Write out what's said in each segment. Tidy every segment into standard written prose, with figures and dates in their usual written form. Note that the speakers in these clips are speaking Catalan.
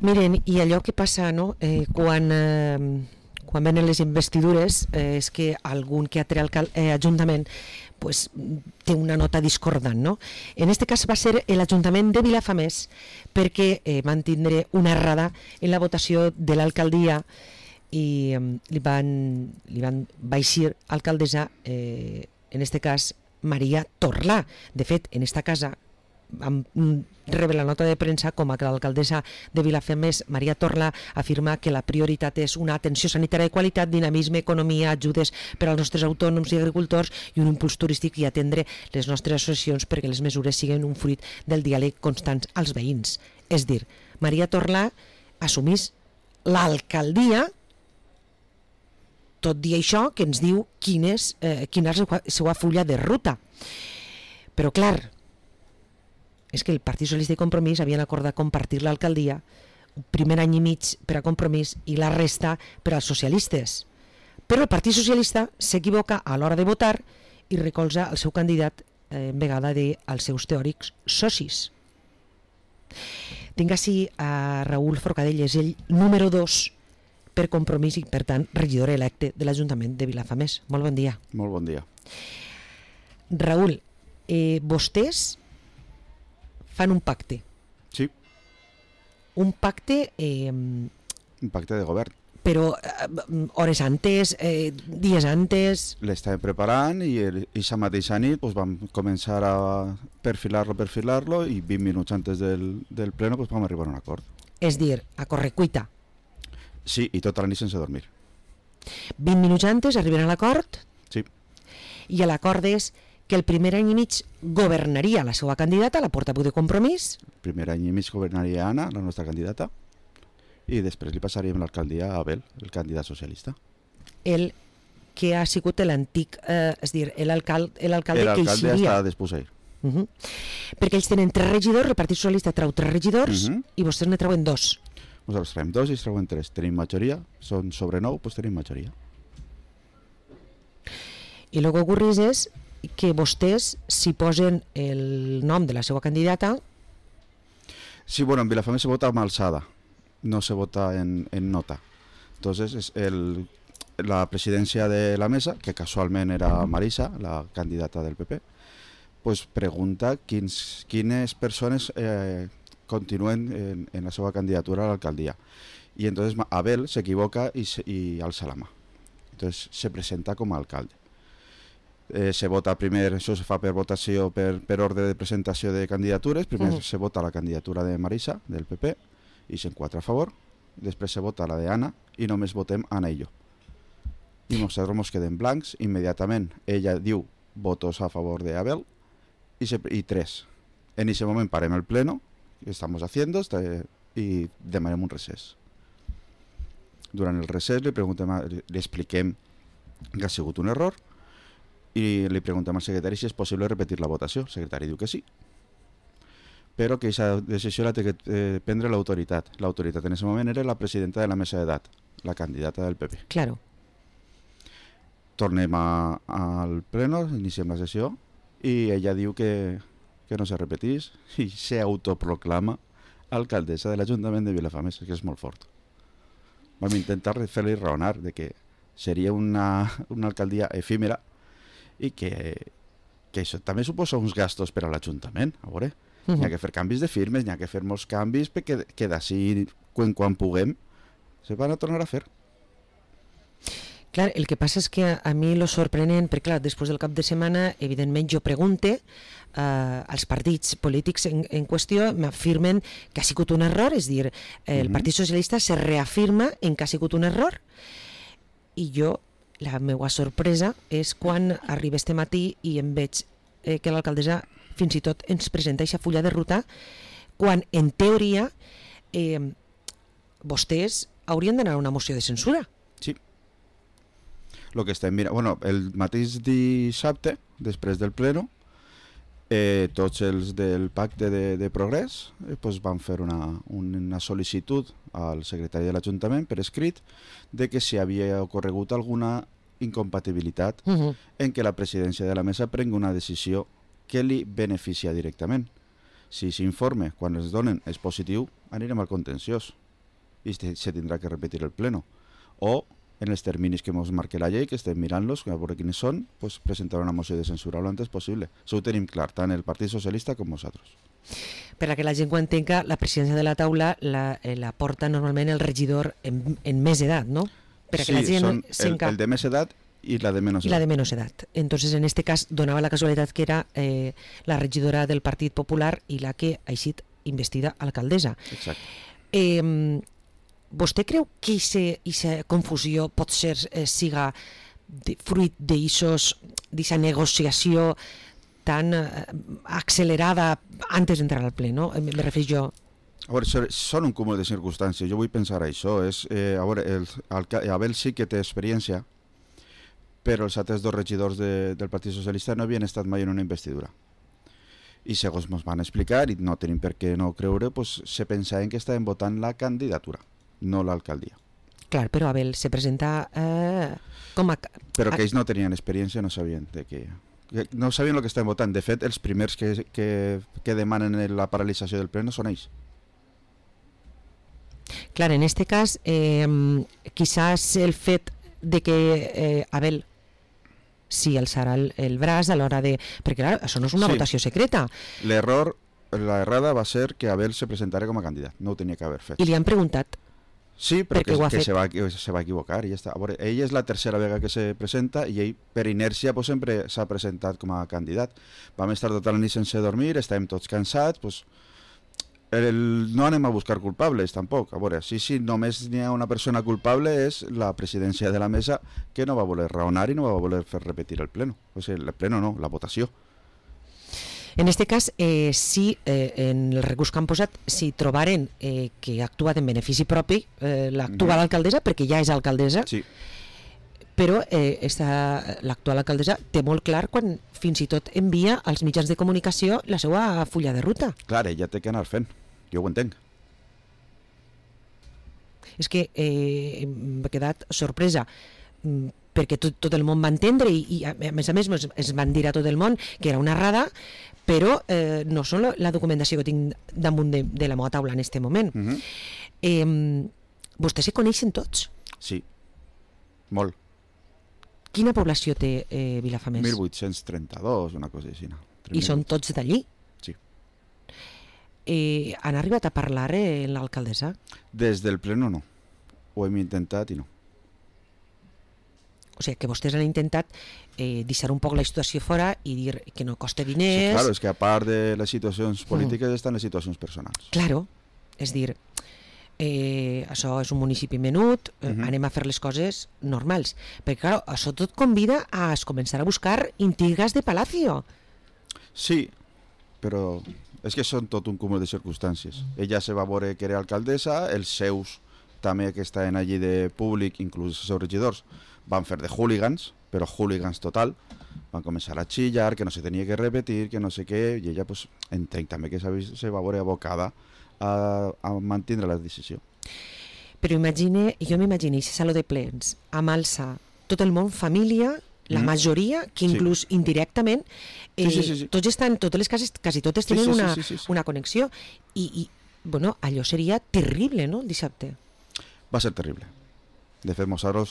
Miren, i allò que passa, no? Quan venen les investidures, és que algun que altre ajuntament pues, té una nota discordant, no? En aquest cas va ser l'Ajuntament de Vilafamés, perquè van tindre una errada en la votació de l'alcaldia i li van baixir alcaldessa, en aquest cas Maria Torlà. De fet, en aquesta casa vam rebre la nota de premsa com a que l'alcaldessa de Vilafamés, Maria Torlà, afirma que la prioritat és una atenció sanitària de qualitat, dinamisme, economia, ajudes per als nostres autònoms i agricultors i un impuls turístic i atendre les nostres associacions perquè les mesures siguin un fruit del diàleg constant als veïns. És dir, Maria Torlà assumís l'alcaldia, tot dir això que ens diu quina és la seva fulla de ruta. Però clar, és que el Partit Socialista i Compromís havien acordat compartir l'alcaldia, un primer any i mig per a Compromís i la resta per als socialistes. Però el Partit Socialista s'equivoca a l'hora de votar i recolza el seu candidat en vegada dels seus teòrics socis. Tinc així a Raül Forcadell, és el número 2 per Compromís i, per tant, regidor electe de l'Ajuntament de Vilafamés. Molt bon dia. Molt bon dia. Raül, vostès fan un pacte. Sí. Un pacte... Un pacte de govern. Però hores antes, dies antes... L'estàvem preparant i aquesta mateixa nit vam començar a perfilar-lo i 20 minuts antes del pleno vam arribar a un acord. És dir, a correcuita. Sí, i tota la nit sense dormir. 20 minuts antes arriben a l'acord? Sí. I l'acord és que el primer any i mig governaria la seva candidata, la portaveu de Compromís. El primer any i mig governaria Anna, la nostra candidata, i després li passaríem l'alcaldia a Abel, el candidat socialista. El que ha sigut l'antic, és dir, l'alcalde que eixiria. L'alcalde està desposseït. Perquè ells tenen 3 regidors, el Partit Socialista treu 3 regidors i vostès ne treuen 2. Nosaltres traiem 2 i treuen 3. Tenim majoria, són sobre 9, doncs tenim majoria. I el que ocorre és que vostès s'hi posen el nom de la seva candidata. Sí, bueno, en Vilafamés se vota amb alçada, no se vota en nota. Entonces, la presidència de la mesa, que casualment era Marisa, la candidata del PP, pues pregunta quines persones continuen en la seva candidatura a l'alcaldia. Y entonces Abel se equivoca y alza la mà. Entonces se presenta com a alcalde. Se vota primer, això se fa per votació per ordre de presentació de candidatures. Primer se vota la candidatura de Marisa, del PP, i se'n 4 a favor. Després se vota la de Anna i només votem Anna i jo. I nosaltres ens quedem blancs. Immediatament ella diu votos a favor de Abel y 3. En ese moment parem el pleno que estamos haciendo i demanem un recés. Durant el recés li expliquem que ha sigut un error i li preguntem al secretari si és possible repetir la votació. El secretari diu que sí, però que aquesta decisió la té que prendre l'autoritat. L'autoritat en aquest moment era la presidenta de la mesa d'edat, la candidata del PP. Claro. Tornem al pleno, iniciem la sessió i ella diu que no se repetís i s'autoproclama alcaldessa de l'Ajuntament de Vilafamés, que és molt fort. Vam intentar fer-li raonar de que seria una alcaldia efímera i que això també suposa uns gastos per a l'Ajuntament. A veure, n'hi ha que fer canvis de firmes, n'hi ha que fer molts canvis perquè d'ací, quan puguem, se van a tornar a fer. Clar, el que passa és que a mi lo sorprenent, perquè clar, després del cap de setmana, evidentment jo pregunte als partits polítics en qüestió, m'afirmen que ha sigut un error, és dir, el Partit Socialista se reafirma en que ha sigut un error. I jo, la meva sorpresa és quan arriba este matí i em veig que l'alcaldessa fins i tot ens presenta aquesta fulla de ruta, quan en teoria vostès haurien d'anar a una moció de censura. Sí. Lo que estem mirant, bueno, el mateix dissabte, després del pleno, tots els del pacte de progrés pues van fer una sol·licitud al secretari de l'Ajuntament per escrit de que si havia ocorregut alguna incompatibilitat en què la presidència de la mesa prengui una decisió que li beneficia directament. Si s'informe quan es donen és positiu, anirem al contenciós. y se tendrá que repetir el pleno. O, en els terminis que ens marque la llei, que estem mirant-los, a veure quins són, pues, presentar una moció de censura lo antes possible. Això ho tenim clar, tant el Partit Socialista com nosaltres. Per a que la gent ho entenga, la presidència de la taula la porta normalment el regidor en més edat, ¿no? Per a que Sí, la gent són el de més edat i la de menys y la edat. de menos edad. Entonces, en este cas, donava la casualitat que era la regidora del Partit Popular i la que ha estat investida alcaldessa. Exacte. Vostè creu que aquesta confusió pot ser siga fruit d'aquesta negociació tan accelerada antes d'entrar al ple, no? Me refereix jo. A veure, són un cúmul de circumstàncies. Jo vull pensar això. A veure, Abel sí que té experiència, però els altres dos regidors del Partit Socialista no havien estat mai en una investidura. I segons ens van explicar, i no tenim per què no creure, pues, se pensaven que estaven votant la candidatura, no l'alcaldia. Clar, però Abel se presenta com a... Però que ells no tenien experiència, no sabien no sabien el que estaven votant. De fet, els primers que demanen la paralització del pleno són ells. Clar, en este cas, quizás el fet de que Abel sí alçarà el braç a l'hora de... Perquè clar, això no és una votació secreta. L'errada va ser que Abel se presentara com a candidat. No ho tenia que haver fet. I li han preguntat. Sí, però que se va equivocar i ja està. A veure, ell és la tercera vegada que se presenta i ell, per inèrcia, pues, sempre s'ha presentat com a candidat. Vam estar tota la nit sense dormir, estàvem tots cansats, pues, no anem a buscar culpables, tampoc. A veure, si només n'hi ha una persona culpable és la presidència de la mesa, que no va voler raonar i no va voler fer repetir el pleno. O sigui, el pleno no, la votació. En aquest cas, sí, en el recurs que han posat, si trobaren que ha actuat en benefici propi l'actual alcaldessa, perquè ja és alcaldessa, sí. Però l'actual alcaldessa té molt clar quan fins i tot envia als mitjans de comunicació la seva fulla de ruta. Clar, ella té que anar fent, jo ho entenc. És que m'ha quedat sorpresa, perquè tot el món va entendre i a més es van dir a tot el món que era una errada, però no són la documentació que tinc damunt de la meva taula en aquest moment. Vostès se coneixen tots? Sí, molt. Quina població té Vilafamés? 1832, una cosa així. I són tots d'allí? Sí. Han arribat a parlar amb l'alcaldessa? Des del pleno no. Ho hem intentat i no. O sigui, que vostès han intentat deixar un poc la situació fora i dir que no costa diners... Sí, claro, és que a part de les situacions polítiques estan les situacions personals. Claro, és dir, això és un municipi menut, anem a fer les coses normals. Perquè, clar, això tot convida a començar a buscar intrigas de palacio. Sí, però és que són tot un cúmul de circumstàncies. Ella se va veure que era alcaldessa, els seus també que estaven allí de públic, inclús els seus regidors, van fer de hooligans, però hooligans total, van començar a xillar, que no se tenia que repetir, que no sé què, i ella pues, entenc també que se va veure abocada a mantenir la decisió. Però jo m'imagino aquest saló de plens amb alça tot el món, família, la majoria, que inclús indirectament tots estan, totes les cases quasi totes tenen una connexió i bueno, allò seria terrible, no?, dissabte. Va ser terrible. De fet, nosaltres,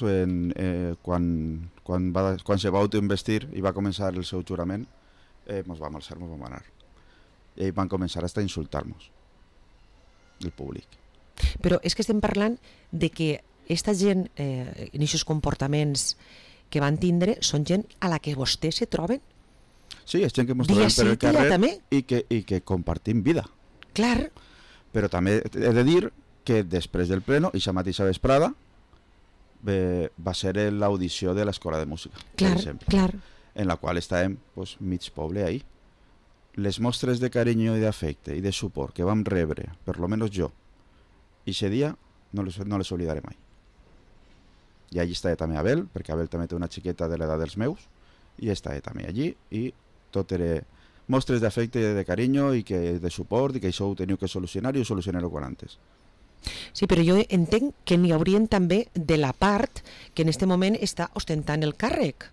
quan se va autoinvestir i va començar el seu jurament, ens vam alçar, ens vam anar. I van començar a insultar-nos, el públic. Però és que estem parlant de que aquesta gent, en aquests comportaments que van tindre, són gent a la que vostès se troben? Sí, és gent que ens trobem per el carrer i que compartim vida. Clar. Però també he de dir que després del pleno, i la mateixa vesprada, va ser l'audició de l'Escola de Música, per exemple, en la qual estàvem mig poble ahí. Les mostres de carinyo i d'afecte i de suport que vam rebre, per lo menos jo, i aquest dia no les oblidaré mai. I allí estava també Abel, perquè Abel també té una xiqueta de l'edat dels meus, i estava també allí, i tot era mostres d'afecte i de carinyo i de suport, i que això ho teniu que solucionar i ho solucionareu quan antes. Sí, però jo entenc que n'hi haurien també de la part que en aquest moment està ostentant el càrrec.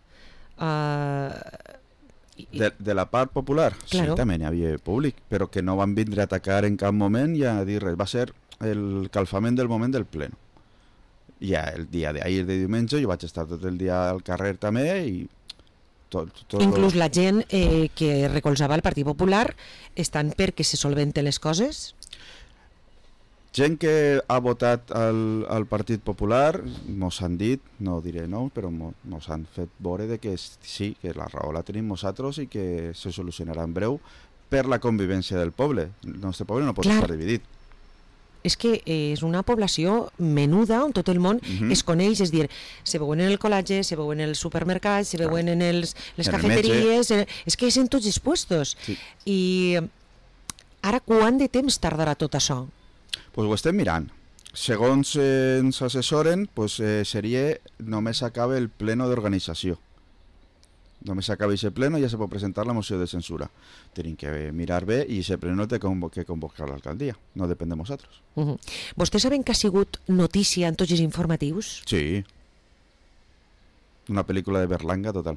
De la part popular? Claro. Sí, també n'hi havia públic, però que no van vindre a atacar en cap moment i a dir res. Va ser el calfament del moment del pleno. I el dia d'ahir de diumenge jo vaig estar tot el dia al carrer també i tot inclús la gent que recolzava el Partit Popular estan perquè se solventen les coses? Gent que ha votat al Partit Popular mos han dit, no diré no, però mos han fet veure de que sí, que la raó la tenim nosaltres i que se solucionarà en breu per la convivència del poble. El nostre poble no pot estar dividit. És que és una població menuda on tot el món es coneix, és dir, se veuen en el col·legi, se veuen en els supermercats, se veuen en les cafeteries, és que és en tots els puestos. Sí. I ara quant de temps tardarà tot això? Pues ho estem mirant. Segons ens assessoren, pues, seria només acaba el pleno d'organització. Només acaba aquest pleno i ja se pot presentar la moció de censura. Tenim que mirar bé i aquest pleno té que convocar l'alcaldia. No depèn de nosaltres. Vostès saben que ha sigut notícia en tots els informatius? Sí. Una pel·lícula de Berlanga total.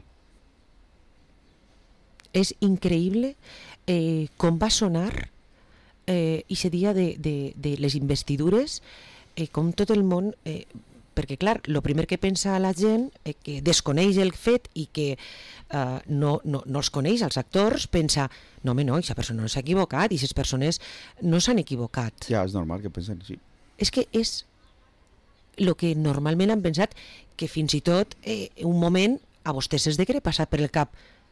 És increïble com va sonar aquest dia de les investidures, com tot el món... perquè, clar, el primer que pensa la gent que desconeix el fet i que no els coneix, els actors, pensa, no, home, no, aquesta persona no s'ha equivocat i aquestes persones no s'han equivocat. Ja, és normal que pensen, sí. És que és el que normalment han pensat, que fins i tot un moment a vostès es degui passar per el cap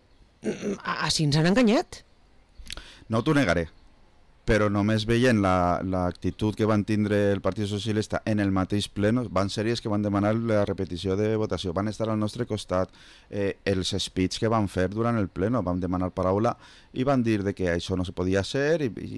així ens han enganyat. No t'ho negaré, però només veient l'actitud que van tindre el Partit Socialista en el mateix pleno, van ser ells que van demanar la repetició de votació, van estar al nostre costat, els speech que van fer durant el pleno, van demanar paraula i van dir de que això no se podia ser i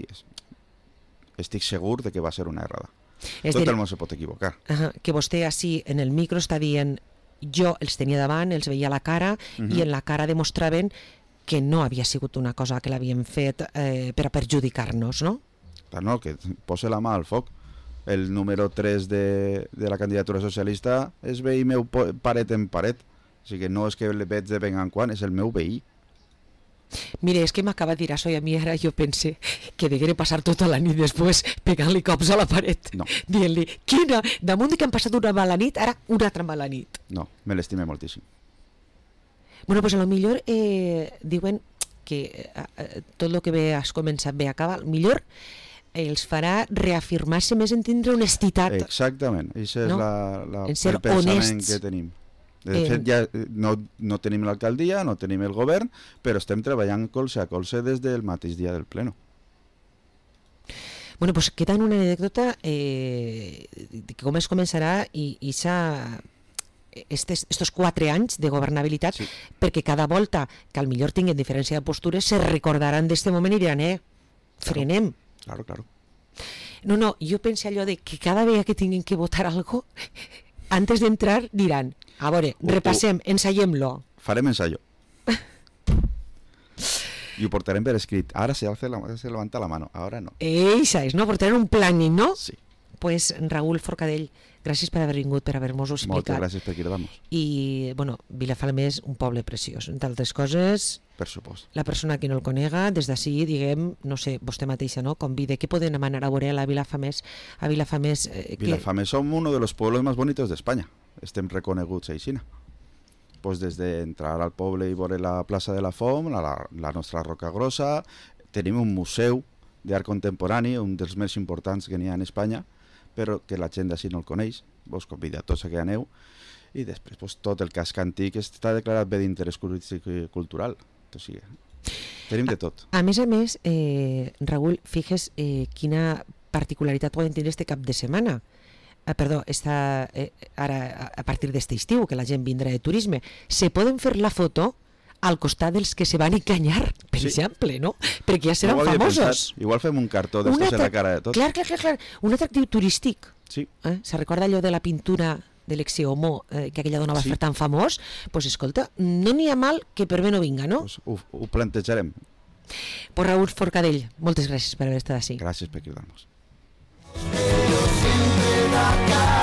estic segur de que va ser una errada. Tot el món se pot equivocar. Que vostè així en el micro està dient, jo els tenia davant, els veia a la cara i en la cara demostraven que no havia sigut una cosa que l'havien fet per a perjudicar-nos, no? Clar, no, que posa la mà al foc. El número 3 de la candidatura socialista és veí meu paret en paret. O sigui que no és que el veig de ben en quan, és el meu veí. Mire, és que m'acaba de dir això i a mi ara jo pense que degué passar tota la nit després pegant-li cops a la paret, dient-li, quina, damunt de que han passat una mala nit, ara una altra mala nit. No, me l'estime moltíssim. Bueno, pues a lo millor diuen que tot el que bé has començat bé acaba, millor els farà reafirmar-se més en tindre honestitat. Exactament, això és no? el pensament que tenim. De fet, ja no tenim l'alcaldia, no tenim el govern, però estem treballant colze a colze des del mateix dia del pleno. Bueno, pues queda una anècdota de com es començarà i s'ha... estos 4 anys de governabilitat, sí. Perquè cada volta que al millor tinguen diferència de postures se recordaran d'este moment i diran, frenem. Claro. No, jo penso allò de que cada vegada que tinguin que votar algo, antes d'entrar diran, a veure, repassem, ensayem-lo. Farem ensayo. I ho portarem per escrit. Ara se levanta la mano, ara no. Eixa és, no? Portarem un planning, no? Sí. Pues Raúl Forcadell, gràcies per haver vingut, per haver-nos-ho explicat. Moltes gràcies per cridar-nos. I, bueno, Vilafalmer és un poble preciós. Entre altres coses, per supost. La persona que no el conega, des d'ací, diguem, no sé, vostè mateixa, no? Convide, què podem anar a veure a Vilafalmer? Vilafalmer som uno de los pueblos más bonitos de España. Estem reconeguts aixina. Pues des d'entrar al poble i veure la plaça de la Font, la nostra Roca Grossa, tenim un museu d'art contemporani, un dels més importants que n'hi ha en Espanya, però que la gent d'ací no el coneix, vos convido a tots a que aneu, i després pues, tot el casc antic està declarat bé d'interès cultural, o sigui, tenim de tot. A més, Raúl, fixes quina particularitat poden tenir este cap de setmana, ara a partir d'este estiu, que la gent vindrà de turisme, se poden fer la foto al costat dels que se van enganyar, per exemple, no? Perquè ja seran famosos. Igual fem un cartó d'estos en la cara de tots. Clar. Un atractiu turístic. Sí. Se recorda allò de la pintura de l'Exeomo, que aquella dona va fer tan famós? Doncs escolta, no n'hi ha mal que per bé no vinga, no? Ho plantejarem. Pues Raúl Forcadell, moltes gràcies per haver estat així. Gràcies per cridar-nos.